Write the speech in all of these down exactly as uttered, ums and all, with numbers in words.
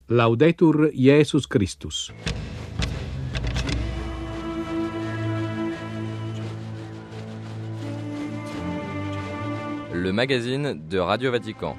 Laudetur Jesus Christus. Le magazine de Radio Vatican.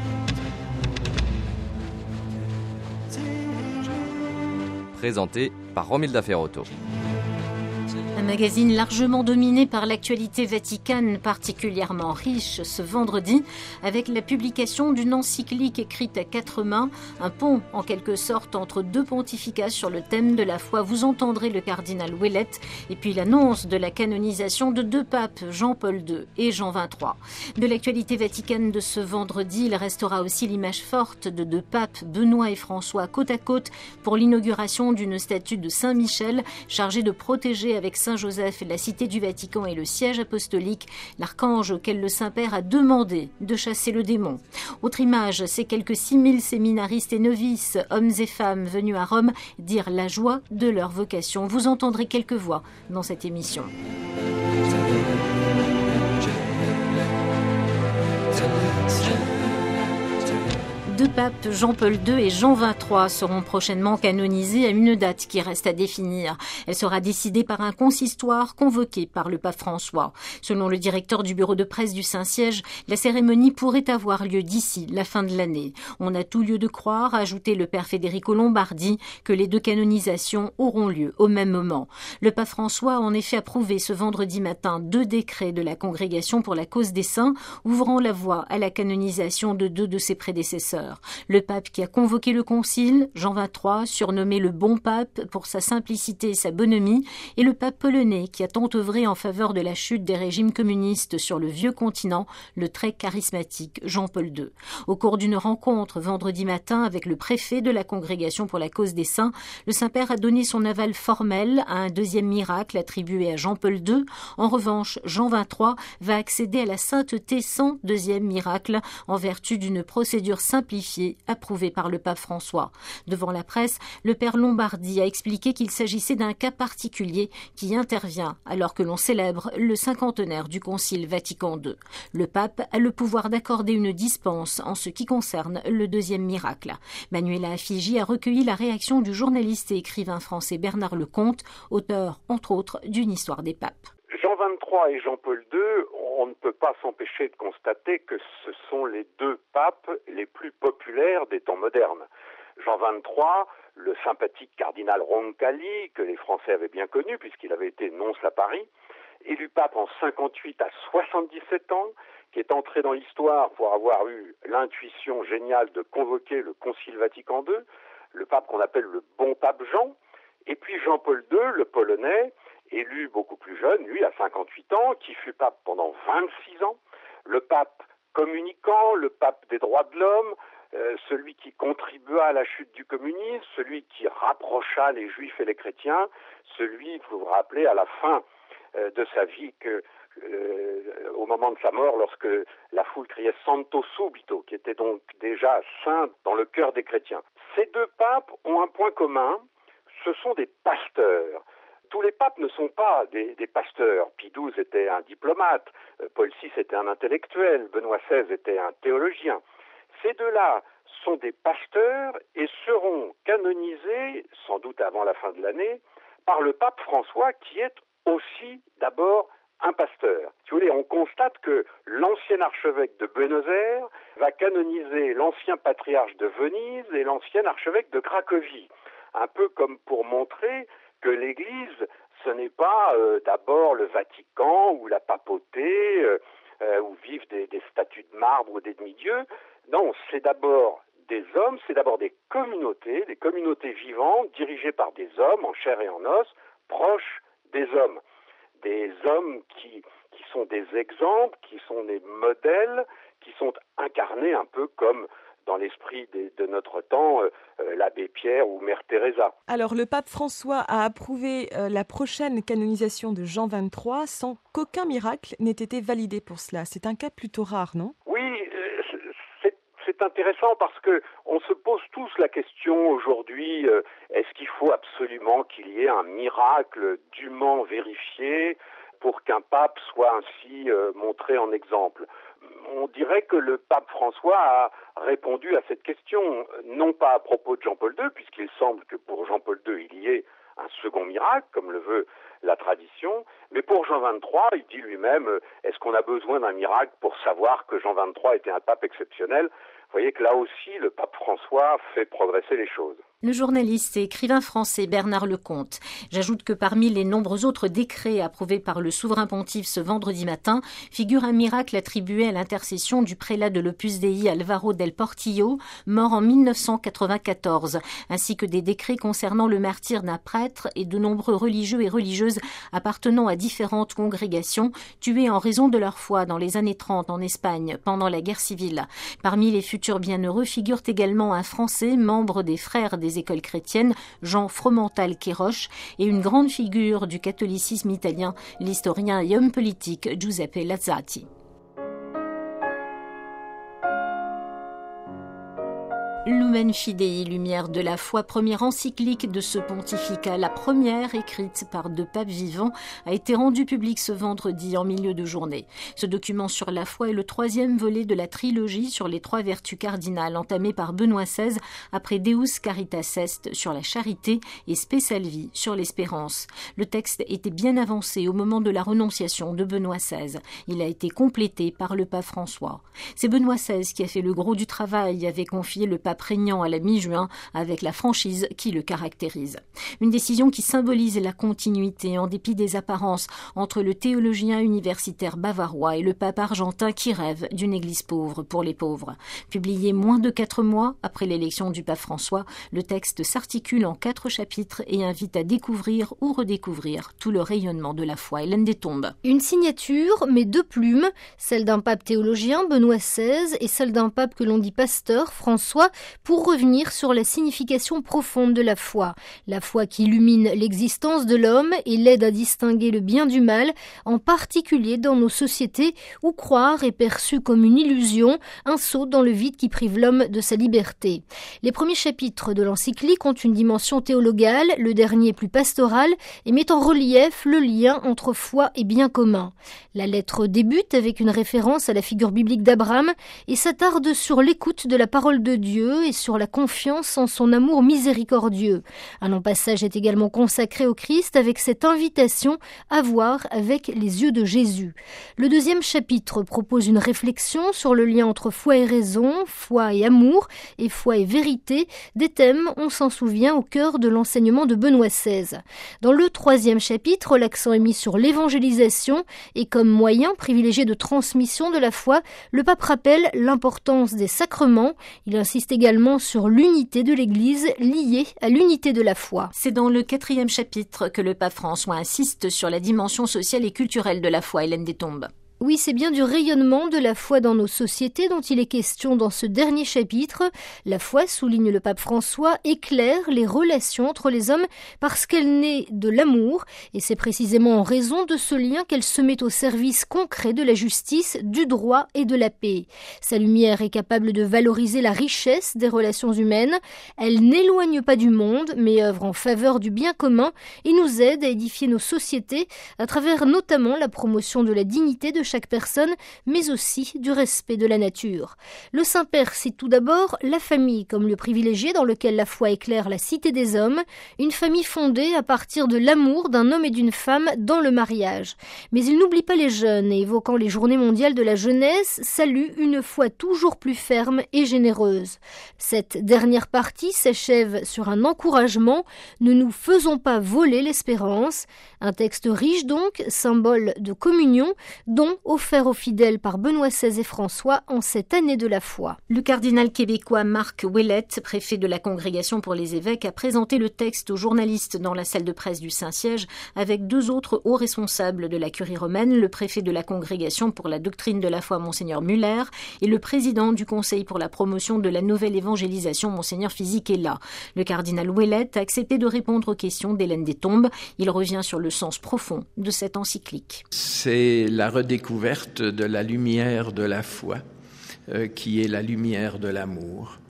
Présenté par Romilda Ferrotto. Un magazine largement dominé par l'actualité vaticane particulièrement riche ce vendredi avec la publication d'une encyclique écrite à quatre mains, un pont en quelque sorte entre deux pontificats sur le thème de la foi. Vous entendrez le cardinal Ouellet et puis l'annonce de la canonisation de deux papes, Jean-Paul deux et Jean vingt-trois. De l'actualité vaticane de ce vendredi, il restera aussi l'image forte de deux papes, Benoît et François, côte à côte pour l'inauguration d'une statue de Saint-Michel chargée de protéger avec Saint-Joseph, la cité du Vatican et le siège apostolique, l'archange auquel le Saint-Père a demandé de chasser le démon. Autre image, c'est quelques six mille séminaristes et novices, hommes et femmes venus à Rome, dire la joie de leur vocation. Vous entendrez quelques voix dans cette émission. Deux papes, Jean-Paul deux et Jean vingt-trois, seront prochainement canonisés à une date qui reste à définir. Elle sera décidée par un consistoire convoqué par le pape François. Selon le directeur du bureau de presse du Saint-Siège, la cérémonie pourrait avoir lieu d'ici la fin de l'année. On a tout lieu de croire, a ajouté le père Federico Lombardi, que les deux canonisations auront lieu au même moment. Le pape François a en effet approuvé ce vendredi matin deux décrets de la Congrégation pour la cause des saints, ouvrant la voie à la canonisation de deux de ses prédécesseurs. Le pape qui a convoqué le concile, Jean vingt-trois, surnommé le bon pape pour sa simplicité et sa bonhomie, et le pape polonais qui a tant œuvré en faveur de la chute des régimes communistes sur le vieux continent, le très charismatique Jean-Paul deux. Au cours d'une rencontre vendredi matin avec le préfet de la Congrégation pour la cause des saints, le Saint-Père a donné son aval formel à un deuxième miracle attribué à Jean-Paul deux. En revanche, Jean vingt-trois va accéder à la sainteté sans deuxième miracle en vertu d'une procédure simplifiée approuvé par le pape François. Devant la presse, le père Lombardi a expliqué qu'il s'agissait d'un cas particulier qui intervient alors que l'on célèbre le cinquantenaire du Concile Vatican deux. Le pape a le pouvoir d'accorder une dispense en ce qui concerne le deuxième miracle. Manuela Figi a recueilli la réaction du journaliste et écrivain français Bernard Lecomte, auteur, entre autres, d'une histoire des papes. Jean vingt-trois et Jean-Paul deux, on ne peut pas s'empêcher de constater que ce sont les deux papes les plus populaires des temps modernes. Jean vingt-trois, le sympathique cardinal Roncalli, que les Français avaient bien connu puisqu'il avait été nonce à Paris, élu pape en cinquante-huit à soixante-dix-sept ans, qui est entré dans l'histoire pour avoir eu l'intuition géniale de convoquer le Concile Vatican deux, le pape qu'on appelle le bon pape Jean, et puis Jean-Paul deux, le polonais, élu beaucoup plus jeune, lui, à cinquante-huit ans, qui fut pape pendant vingt-six ans, le pape communicant, le pape des droits de l'homme, euh, celui qui contribua à la chute du communisme, celui qui rapprocha les juifs et les chrétiens, celui, il faut vous rappeler, à la fin euh, de sa vie, que, euh, au moment de sa mort, lorsque la foule criait « Santo subito », qui était donc déjà saint dans le cœur des chrétiens. Ces deux papes ont un point commun, ce sont des pasteurs. Tous les papes ne sont pas des, des pasteurs. Pie douze était un diplomate, Paul six était un intellectuel, Benoît seize était un théologien. Ces deux-là sont des pasteurs et seront canonisés, sans doute avant la fin de l'année, par le pape François qui est aussi d'abord un pasteur. Si vous voulez, on constate que l'ancien archevêque de Buenos Aires va canoniser l'ancien patriarche de Venise et l'ancien archevêque de Cracovie. Un peu comme pour montrer que l'Église, ce n'est pas euh, d'abord le Vatican ou la papauté, euh, euh, où vivent des, des statues de marbre ou des demi-dieux. Non, c'est d'abord des hommes, c'est d'abord des communautés, des communautés vivantes, dirigées par des hommes en chair et en os, proches des hommes. Des hommes qui, qui sont des exemples, qui sont des modèles, qui sont incarnés un peu comme dans l'esprit de, de notre temps, euh, euh, l'abbé Pierre ou Mère Teresa. Alors, le pape François a approuvé euh, la prochaine canonisation de Jean vingt-trois sans qu'aucun miracle n'ait été validé pour cela. C'est un cas plutôt rare, non ? Oui, euh, c'est, c'est intéressant parce que on se pose tous la question aujourd'hui, euh, est-ce qu'il faut absolument qu'il y ait un miracle dûment vérifié pour qu'un pape soit ainsi euh, montré en exemple ? on dirait que le pape François a répondu à cette question, non pas à propos de Jean-Paul deux, puisqu'il semble que pour Jean-Paul deux, il y ait un second miracle, comme le veut la tradition, mais pour Jean vingt-trois, il dit lui-même, est-ce qu'on a besoin d'un miracle pour savoir que Jean vingt-trois était un pape exceptionnel ? Vous voyez que là aussi, le pape François fait progresser les choses. Le journaliste et écrivain français Bernard Lecomte. J'ajoute que parmi les nombreux autres décrets approuvés par le souverain pontife ce vendredi matin, figure un miracle attribué à l'intercession du prélat de l'Opus Dei Alvaro del Portillo, mort en mille neuf cent quatre-vingt-quatorze, ainsi que des décrets concernant le martyre d'un prêtre et de nombreux religieux et religieuses appartenant à différentes congrégations, tués en raison de leur foi dans les années trente en Espagne pendant la guerre civile. Parmi les futurs bienheureux figurent également un Français, membre des Frères des écoles chrétiennes, Jean Fromental Queiroz, et une grande figure du catholicisme italien, l'historien et homme politique Giuseppe Lazzati. Lumen Fidei, lumière de la foi, première encyclique de ce pontificat, la première écrite par deux papes vivants, a été rendue publique ce vendredi en milieu de journée. Ce document sur la foi est le troisième volet de la trilogie sur les trois vertus cardinales entamée par Benoît seize après Deus Caritas Est sur la charité et Spe Salvi sur l'espérance. Le texte était bien avancé au moment de la renonciation de Benoît seize. Il a été complété par le pape François. C'est Benoît seize qui a fait le gros du travail, avait confié le pape prégnant à la mi-juin avec la franchise qui le caractérise. Une décision qui symbolise la continuité en dépit des apparences entre le théologien universitaire bavarois et le pape argentin qui rêve d'une église pauvre pour les pauvres. Publié moins de quatre mois après l'élection du pape François, le texte s'articule en quatre chapitres et invite à découvrir ou redécouvrir tout le rayonnement de la foi. Hélène Destombes. Une signature, mais deux plumes, celle d'un pape théologien, Benoît seize, et celle d'un pape que l'on dit pasteur, François, pour revenir sur la signification profonde de la foi. La foi qui illumine l'existence de l'homme et l'aide à distinguer le bien du mal, en particulier dans nos sociétés où croire est perçu comme une illusion, un saut dans le vide qui prive l'homme de sa liberté. Les premiers chapitres de l'encyclique ont une dimension théologale, le dernier plus pastoral, et met en relief le lien entre foi et bien commun. La lettre débute avec une référence à la figure biblique d'Abraham et s'attarde sur l'écoute de la parole de Dieu et sur la confiance en son amour miséricordieux. Un long passage est également consacré au Christ avec cette invitation à voir avec les yeux de Jésus. Le deuxième chapitre propose une réflexion sur le lien entre foi et raison, foi et amour et foi et vérité, des thèmes, on s'en souvient, au cœur de l'enseignement de Benoît seize. Dans le troisième chapitre, l'accent est mis sur l'évangélisation et comme moyen privilégié de transmission de la foi, le pape rappelle l'importance des sacrements. Il insiste également sur l'unité de l'Église liée à l'unité de la foi. C'est dans le quatrième chapitre que le pape François insiste sur la dimension sociale et culturelle de la foi. Hélène Destombes. Oui, c'est bien du rayonnement de la foi dans nos sociétés dont il est question dans ce dernier chapitre. La foi, souligne le pape François, éclaire les relations entre les hommes parce qu'elle naît de l'amour et c'est précisément en raison de ce lien qu'elle se met au service concret de la justice, du droit et de la paix. Sa lumière est capable de valoriser la richesse des relations humaines. Elle n'éloigne pas du monde mais œuvre en faveur du bien commun et nous aide à édifier nos sociétés à travers notamment la promotion de la dignité de chaque personne, mais aussi du respect de la nature. Le Saint-Père cite tout d'abord la famille comme lieu privilégié dans lequel la foi éclaire la cité des hommes, une famille fondée à partir de l'amour d'un homme et d'une femme dans le mariage. Mais il n'oublie pas les jeunes et évoquant les journées mondiales de la jeunesse, salue une foi toujours plus ferme et généreuse. Cette dernière partie s'achève sur un encouragement, ne nous faisons pas voler l'espérance. Un texte riche donc, symbole de communion, dont offert aux fidèles par Benoît seize et François en cette année de la foi. Le cardinal québécois Marc Ouellette, préfet de la Congrégation pour les évêques, a présenté le texte aux journalistes dans la salle de presse du Saint-Siège avec deux autres hauts responsables de la curie romaine, le préfet de la Congrégation pour la doctrine de la foi, Monseigneur Muller, et le président du Conseil pour la promotion de la nouvelle évangélisation, Monseigneur Fisichella. Le cardinal Ouellette a accepté de répondre aux questions d'Hélène Destombes. Il revient sur le sens profond de cette encyclique. C'est la redécouverte de la lumière de la foi, euh, qui est la lumière de l'amour.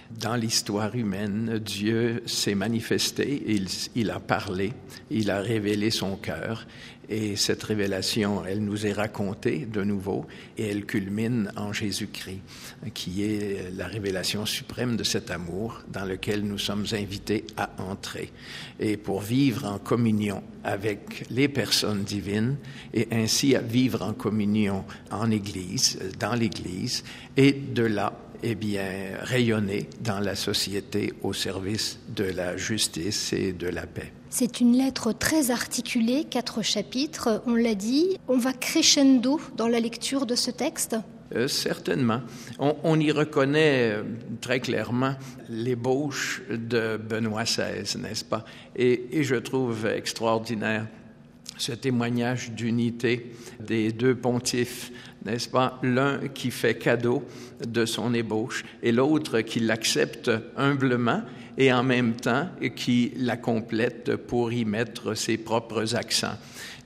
Dans l'histoire humaine, Dieu s'est manifesté, il, il a parlé, il a révélé son cœur. Et cette révélation, elle nous est racontée de nouveau et elle culmine en Jésus-Christ, qui est la révélation suprême de cet amour dans lequel nous sommes invités à entrer. Et pour vivre en communion avec les personnes divines et ainsi à vivre en communion en Église, dans l'Église, et de là, eh bien, rayonner dans la société au service de la justice et de la paix. C'est une lettre très articulée, quatre chapitres, on l'a dit. On va crescendo dans la lecture de ce texte ? Euh, certainement. On, on y reconnaît euh, très clairement l'ébauche de Benoît seize, n'est-ce pas? Et, et je trouve extraordinaire ce témoignage d'unité des deux pontifes, n'est-ce pas? L'un qui fait cadeau de son ébauche et l'autre qui l'accepte humblement et en même temps qui la complète pour y mettre ses propres accents.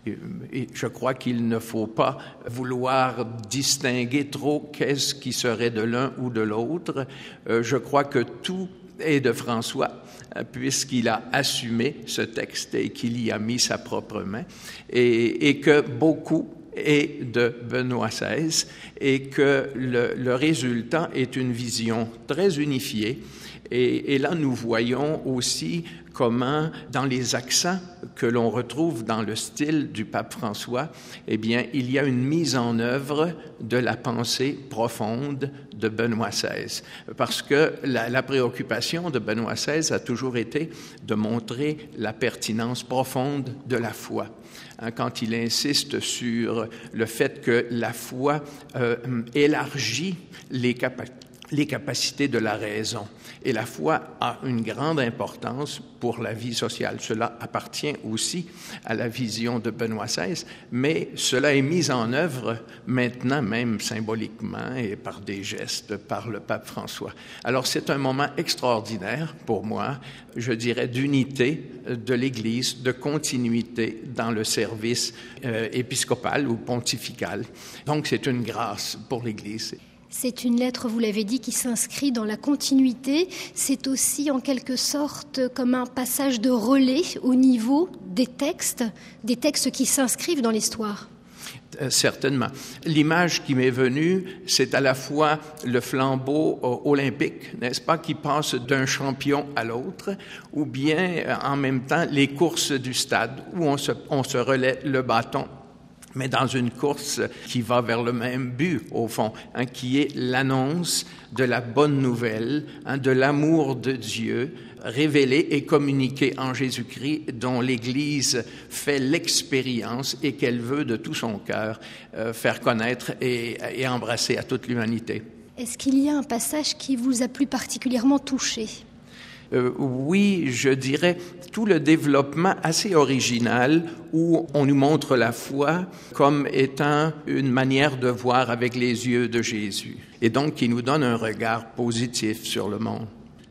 Et je crois qu'il ne faut pas vouloir distinguer trop qu'est-ce qui serait de l'un ou de l'autre. Je crois que tout est de François, puisqu'il a assumé ce texte et qu'il y a mis sa propre main, et, et que beaucoup est de Benoît seize, et que le, le résultat est une vision très unifiée. Et, et là, nous voyons aussi comment, dans les accents que l'on retrouve dans le style du pape François, eh bien, il y a une mise en œuvre de la pensée profonde de Benoît seize. Parce que la, la préoccupation de Benoît seize a toujours été de montrer la pertinence profonde de la foi. Hein, quand il insiste sur le fait que la foi euh, élargit les capacités les capacités de la raison. Et la foi a une grande importance pour la vie sociale. Cela appartient aussi à la vision de Benoît seize, mais cela est mis en œuvre maintenant, même symboliquement et par des gestes, par le pape François. Alors c'est un moment extraordinaire pour moi, je dirais, d'unité de l'Église, de continuité dans le service euh, épiscopal ou pontifical. Donc c'est une grâce pour l'Église. C'est une lettre, vous l'avez dit, qui s'inscrit dans la continuité. C'est aussi en quelque sorte comme un passage de relais au niveau des textes, des textes qui s'inscrivent dans l'histoire. Euh, certainement. L'image qui m'est venue, c'est à la fois le flambeau euh, olympique, n'est-ce pas, qui passe d'un champion à l'autre, ou bien euh, en même temps les courses du stade, où on se, on se relaie le bâton, mais dans une course qui va vers le même but, au fond, hein, qui est l'annonce de la bonne nouvelle, hein, de l'amour de Dieu, révélé et communiqué en Jésus-Christ, dont l'Église fait l'expérience et qu'elle veut de tout son cœur euh, faire connaître et, et embrasser à toute l'humanité. Est-ce qu'il y a un passage qui vous a plus particulièrement touché ? Euh, oui, je dirais tout le développement assez original où on nous montre la foi comme étant une manière de voir avec les yeux de Jésus et donc qui nous donne un regard positif sur le monde.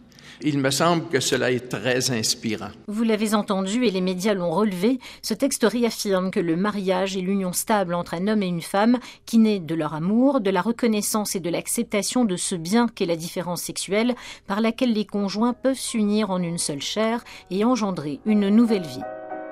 Il me semble que cela est très inspirant. Vous l'avez entendu et les médias l'ont relevé, ce texte réaffirme que le mariage est l'union stable entre un homme et une femme qui naît de leur amour, de la reconnaissance et de l'acceptation de ce bien qu'est la différence sexuelle par laquelle les conjoints peuvent s'unir en une seule chair et engendrer une nouvelle vie.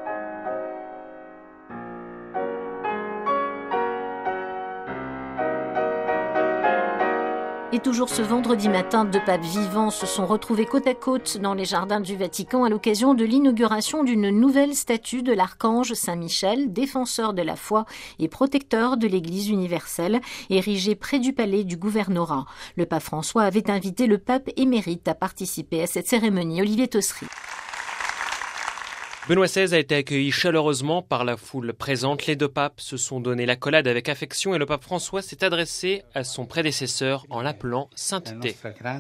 Et toujours ce vendredi matin, deux papes vivants se sont retrouvés côte à côte dans les jardins du Vatican à l'occasion de l'inauguration d'une nouvelle statue de l'archange Saint-Michel, défenseur de la foi et protecteur de l'Église universelle, érigée près du palais du gouvernorat. Le pape François avait invité le pape émérite à participer à cette cérémonie. Olivier Tossery. Benoît seize a été accueilli chaleureusement par la foule présente. Les deux papes se sont donné l'accolade avec affection et le pape François s'est adressé à son prédécesseur en l'appelant sainteté.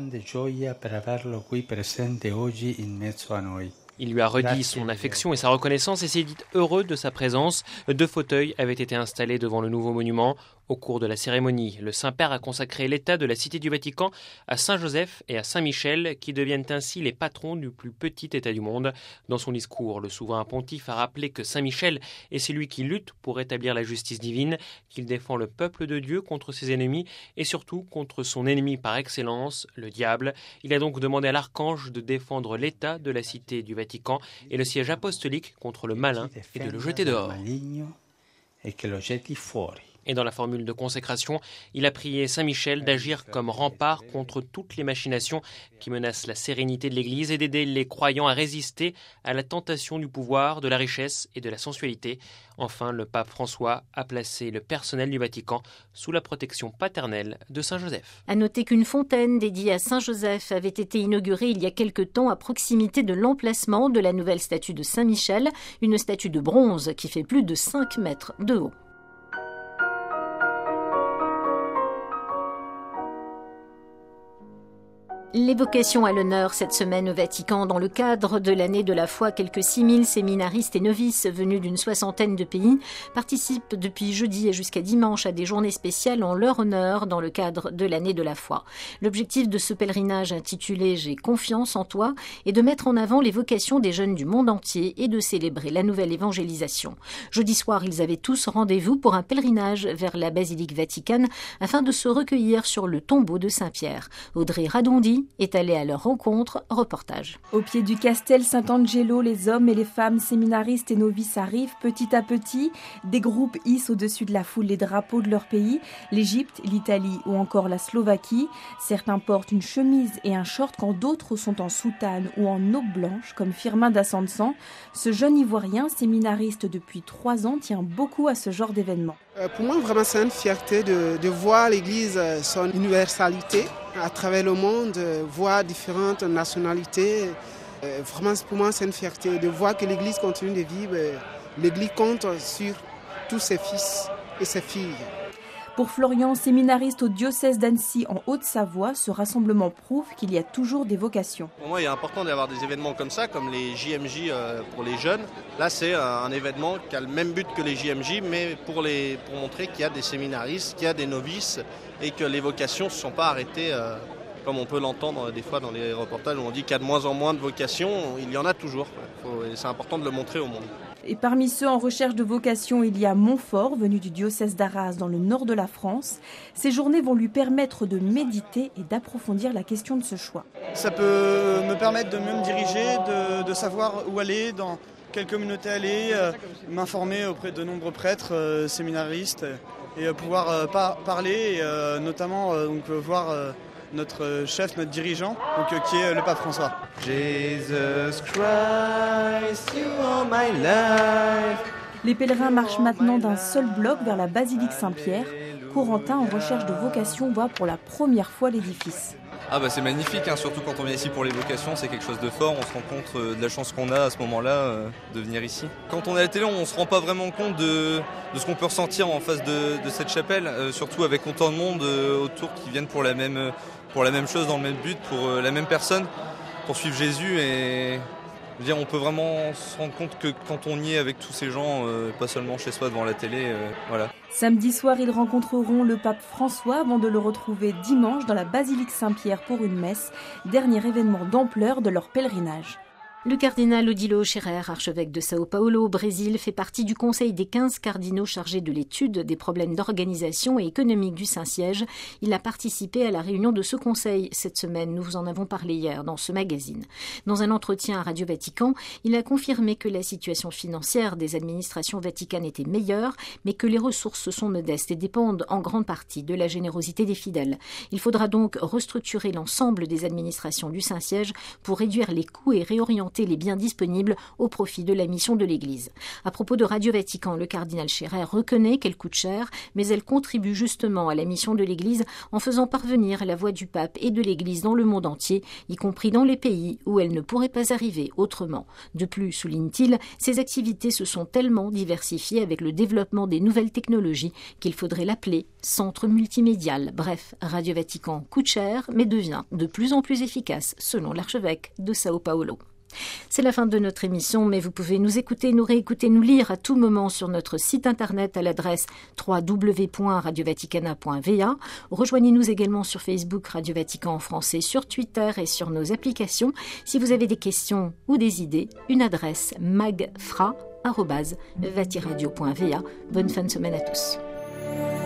Il lui a redit son affection et sa reconnaissance et s'est dit heureux de sa présence. Deux fauteuils avaient été installés devant le nouveau monument Au cours de la cérémonie, le Saint-Père a consacré l'état de la Cité du Vatican à Saint-Joseph et à Saint-Michel, qui deviennent ainsi les patrons du plus petit État du monde. Dans son discours, le souverain pontife a rappelé que Saint-Michel est celui qui lutte pour rétablir la justice divine, qu'il défend le peuple de Dieu contre ses ennemis et surtout contre son ennemi par excellence, le diable. Il a donc demandé à l'archange de défendre l'état de la Cité du Vatican et le siège apostolique contre le malin et de le jeter dehors. Et dans la formule de consécration, il a prié Saint-Michel d'agir comme rempart contre toutes les machinations qui menacent la sérénité de l'Église et d'aider les croyants à résister à la tentation du pouvoir, de la richesse et de la sensualité. Enfin, le pape François a placé le personnel du Vatican sous la protection paternelle de Saint-Joseph. À noter qu'une fontaine dédiée à Saint-Joseph avait été inaugurée il y a quelque temps à proximité de l'emplacement de la nouvelle statue de Saint-Michel, une statue de bronze qui fait plus de cinq mètres de haut. Les vocations à l'honneur cette semaine au Vatican. Dans le cadre de l'année de la foi, quelques six mille séminaristes et novices venus d'une soixantaine de pays participent depuis jeudi et jusqu'à dimanche à des journées spéciales en leur honneur dans le cadre de l'année de la foi. L'objectif de ce pèlerinage intitulé « J'ai confiance en toi » est de mettre en avant les vocations des jeunes du monde entier et de célébrer la nouvelle évangélisation. Jeudi soir, ils avaient tous rendez-vous pour un pèlerinage vers la basilique vaticane afin de se recueillir sur le tombeau de Saint-Pierre. Audrey Radondi est allé à leur rencontre. Reportage. Au pied du Castel Sant'Angelo, les hommes et les femmes séminaristes et novices arrivent petit à petit. Des groupes hissent au-dessus de la foule les drapeaux de leur pays, l'Égypte, l'Italie ou encore la Slovaquie. Certains portent une chemise et un short quand d'autres sont en soutane ou en aube blanche, comme Firmin d'Ascensan. Ce jeune Ivoirien, séminariste depuis trois ans, tient beaucoup à ce genre d'événement. Pour moi, vraiment, c'est une fierté de, de voir l'Église, son universalité à travers le monde, voir différentes nationalités. Vraiment, pour moi, c'est une fierté de voir que l'Église continue de vivre. L'Église compte sur tous ses fils et ses filles. Pour Florian, séminariste au diocèse d'Annecy en Haute-Savoie, ce rassemblement prouve qu'il y a toujours des vocations. Pour moi, il est important d'avoir des événements comme ça, comme les J M J pour les jeunes. Là, c'est un événement qui a le même but que les J M J, mais pour, les, pour montrer qu'il y a des séminaristes, qu'il y a des novices et que les vocations ne se sont pas arrêtées, euh, comme on peut l'entendre des fois dans les reportages où on dit qu'il y a de moins en moins de vocations. Il y en a toujours. Faut, et c'est important de le montrer au monde. Et parmi ceux en recherche de vocation, il y a Montfort, venu du diocèse d'Arras dans le nord de la France. Ces journées vont lui permettre de méditer et d'approfondir la question de ce choix. Ça peut me permettre de mieux me diriger, de, de savoir où aller, dans quelle communauté aller, euh, m'informer auprès de nombreux prêtres, euh, séminaristes, et euh, pouvoir euh, par- parler, et, euh, notamment euh, donc, voir... Euh, notre chef, notre dirigeant, donc, euh, qui est le pape François. Jesus Christ, you are my life. Les pèlerins marchent maintenant d'un seul bloc vers la basilique Saint-Pierre. Corentin, en recherche de vocation, voit pour la première fois l'édifice. Ah bah c'est magnifique, hein, surtout quand on vient ici pour les vocations, c'est quelque chose de fort, on se rend compte euh, de la chance qu'on a à ce moment-là euh, de venir ici. Quand on est à la télé, on ne se rend pas vraiment compte de, de ce qu'on peut ressentir en face de, de cette chapelle, euh, surtout avec autant de monde euh, autour qui viennent pour la, même, pour la même chose, dans le même but, pour euh, la même personne, pour suivre Jésus. Et je veux dire, on peut vraiment se rendre compte que quand on y est avec tous ces gens, euh, pas seulement chez soi devant la télé, euh, voilà. Samedi soir, ils rencontreront le pape François avant de le retrouver dimanche dans la basilique Saint-Pierre pour une messe, dernier événement d'ampleur de leur pèlerinage. Le cardinal Odilo Scherer, archevêque de Sao Paulo au Brésil, fait partie du conseil des quinze cardinaux chargés de l'étude des problèmes d'organisation et économique du Saint-Siège. Il a participé à la réunion de ce conseil cette semaine. Nous vous en avons parlé hier dans ce magazine. Dans un entretien à Radio Vatican, il a confirmé que la situation financière des administrations vaticanes était meilleure, mais que les ressources sont modestes et dépendent en grande partie de la générosité des fidèles. Il faudra donc restructurer l'ensemble des administrations du Saint-Siège pour réduire les coûts et réorienter les biens disponibles au profit de la mission de l'Église. À propos de Radio Vatican, le cardinal Scherer reconnaît qu'elle coûte cher, mais elle contribue justement à la mission de l'Église en faisant parvenir la voix du pape et de l'Église dans le monde entier, y compris dans les pays où elle ne pourrait pas arriver autrement. De plus, souligne-t-il, ces activités se sont tellement diversifiées avec le développement des nouvelles technologies qu'il faudrait l'appeler centre multimédial. Bref, Radio Vatican coûte cher, mais devient de plus en plus efficace, selon l'archevêque de Sao Paulo. C'est la fin de notre émission, mais vous pouvez nous écouter, nous réécouter, nous lire à tout moment sur notre site internet à l'adresse w w w point radio vaticana point v a. Rejoignez-nous également sur Facebook Radio Vatican en français, sur Twitter et sur nos applications. Si vous avez des questions ou des idées, une adresse magfra arobase vatiradio point v a. Bonne fin de semaine à tous.